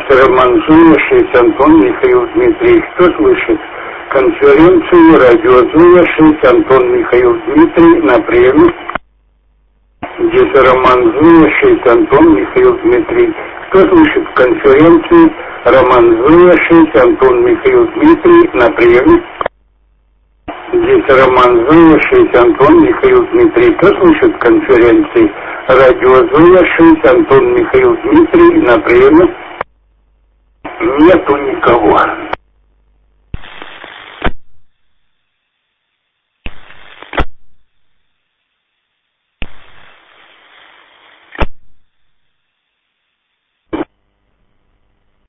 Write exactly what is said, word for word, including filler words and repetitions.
Здесь Роман шесть, Антон Михаил Дмитрий. Кто слышит? Конференцию радио Зуя шесть, Антон Михаил Дмитрий на приеме. Здесь Роман шесть, Антон Михаил Дмитрий. Кто слышит конференцию Роман шесть, Антон Михаил Дмитрий на приеме. Здесь Роман шесть, Антон Михаил Дмитрий. Кто слышит конференции радио Зуя шесть, Антон Михаил Дмитрий на приеме. Нету никого.